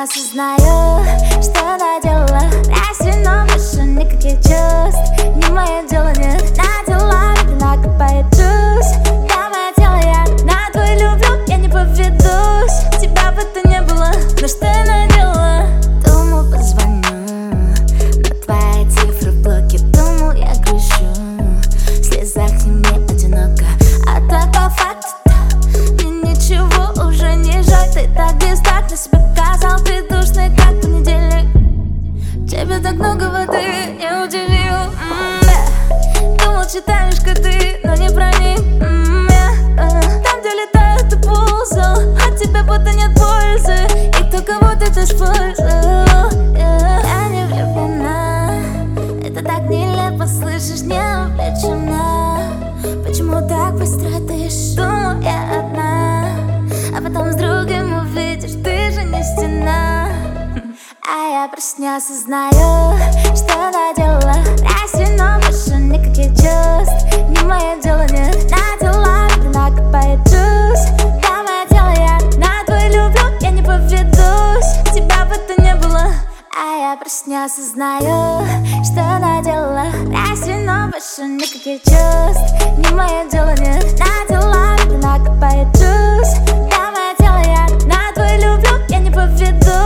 осознаю, что наделала. Я сильно больше никаких чувств. Не мое дело, нет, на дела медленно копает джуз. Да, мое тело, я на твой люблю, я не поведусь. Тебя бы то не было, но что я наделала? Думал, позвоню, но твои цифры в блоке. Думал, я грущу, в слезах и мне одиноко. А так по факту мне ничего уже не жаль. Ты так бестактно себя показал, ты душный, как понедельник. Тебе так много воды, не удивил. Думал, читаешь коты, но не проник. Там, где летают, ты ползал, от тебя будто нет пользы, и кто кого-то ты использовал. Я не влюблена, это так нелепо, слышишь, не увлечена. Почему так быстро дышишь? Думал, я одна, а потом с другим увидишь, ты же не стена. А я просто не осознаю, что наделала. Я сильно больше никаких чувств. Не мое дело, нет, на дела медленно копает джуз. Да, мое тело, я на твой люблю, я не поведусь. Тебя бы то не было. А я просто не осознаю, что наделала. Я сильно больше никаких чувств. Не мое дело, нет, на дела медленно копает джуз. Да, мое тело, я на твой люблю, я не поведусь.